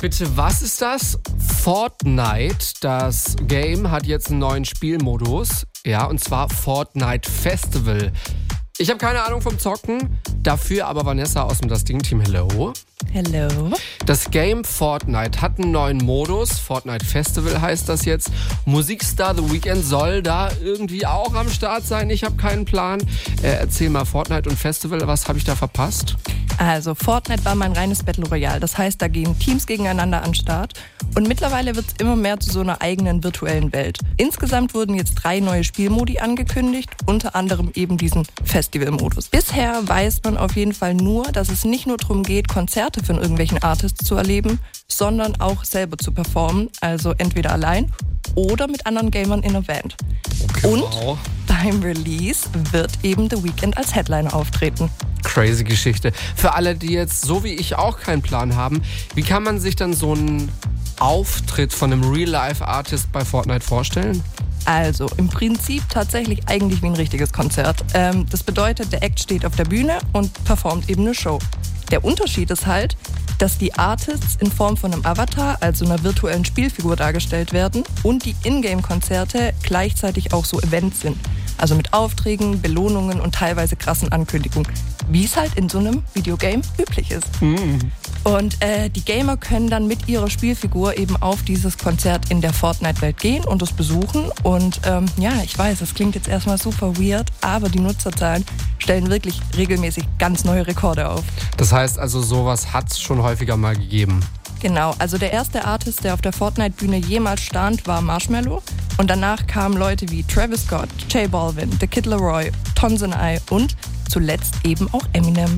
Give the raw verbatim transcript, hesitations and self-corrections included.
bitte, was ist das? Fortnite, das Game hat jetzt einen neuen Spielmodus. Ja, und zwar Fortnite Festival. Ich habe keine Ahnung vom Zocken, dafür aber Vanessa aus dem Das Ding-Team. Hello. Hello. Das Game Fortnite hat einen neuen Modus. Fortnite Festival heißt das jetzt. Musikstar The Weeknd soll da irgendwie auch am Start sein. Ich habe keinen Plan. Äh, erzähl mal, Fortnite und Festival, was habe ich da verpasst? Also Fortnite war mal ein reines Battle Royale. Das heißt, da gehen Teams gegeneinander an den Start. Und mittlerweile wird es immer mehr zu so einer eigenen virtuellen Welt. Insgesamt wurden jetzt drei neue Spielmodi angekündigt, unter anderem eben diesen Festival-Modus. Bisher weiß man auf jeden Fall nur, dass es nicht nur darum geht, Konzerte von irgendwelchen Artists zu erleben, sondern auch selber zu performen, also entweder allein oder mit anderen Gamern in einer Band. Okay, und wow. Beim Release wird eben The Weeknd als Headliner auftreten. Crazy Geschichte. Für alle, die jetzt so wie ich auch keinen Plan haben, wie kann man sich dann so einen Auftritt von einem Real-Life-Artist bei Fortnite vorstellen? Also im Prinzip tatsächlich eigentlich wie ein richtiges Konzert. Ähm, das bedeutet, der Act steht auf der Bühne und performt eben eine Show. Der Unterschied ist halt, dass die Artists in Form von einem Avatar, also einer virtuellen Spielfigur, dargestellt werden und die Ingame-Konzerte gleichzeitig auch so Events sind. Also mit Aufträgen, Belohnungen und teilweise krassen Ankündigungen, wie es halt in so einem Videogame üblich ist. Mhm. Und äh, die Gamer können dann mit ihrer Spielfigur eben auf dieses Konzert in der Fortnite-Welt gehen und es besuchen. Und ähm, ja, ich weiß, das klingt jetzt erstmal super weird, aber die Nutzerzahlen stellen wirklich regelmäßig ganz neue Rekorde auf. Das heißt also, sowas hat es schon häufiger mal gegeben. Genau, also der erste Artist, der auf der Fortnite-Bühne jemals stand, war Marshmello. Und danach kamen Leute wie Travis Scott, J Balvin, The Kid Laroi, Tonz and I und zuletzt eben auch Eminem.